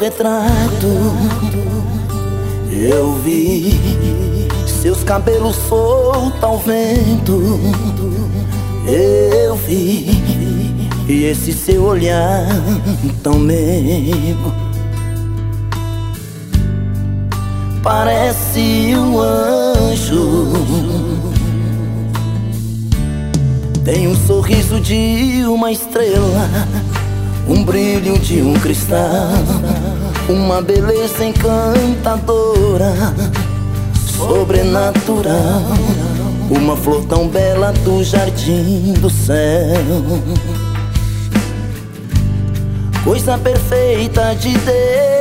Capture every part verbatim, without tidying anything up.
retrato eu vi seus cabelos soltos ao vento. Eu vi e esse seu olhar tão meigo parece um anjo. Tem um sorriso de uma estrela, um brilho de um cristal, uma beleza encantadora, sobrenatural, uma flor tão bela do jardim do céu, coisa perfeita de Deus.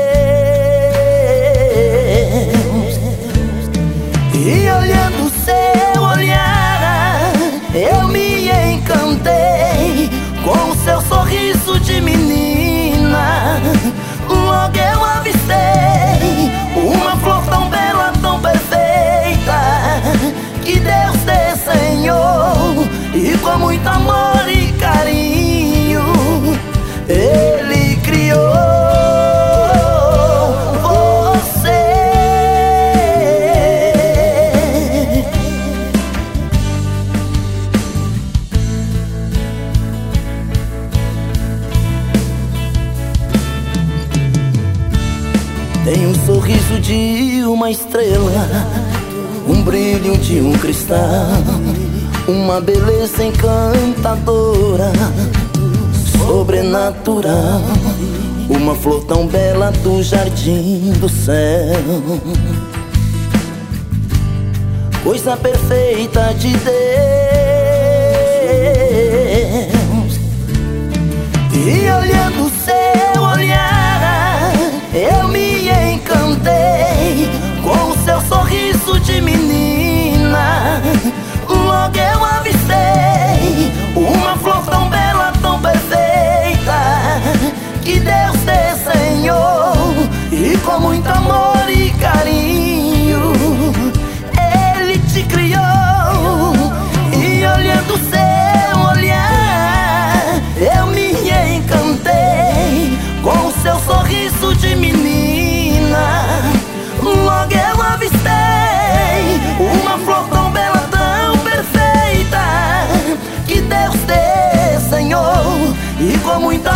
E olhando seu olhar, eu me encantei com o seu sorriso de menina. Logo eu avistei uma flor tão bela, tão perfeita, que Deus desenhou, e com muito amor e carinho Ele criou você. Tem um sorriso de uma estrela, um brilho de um cristal, uma beleza encantadora, sobrenatural, uma flor tão bela do jardim do céu, coisa perfeita de Deus. E olhando seu olhar, eu me encantei com o seu sorriso de menina. Logo eu avistei uma flor tão bela, tão perfeita, que Deus desenhou, e com muito amor e carinho Ele te criou. E olhando seu olhar, eu me encantei com o seu sorriso de menina. Logo eu avistei uma flor tão bela, tão perfeita, que Deus desenhou, e com muita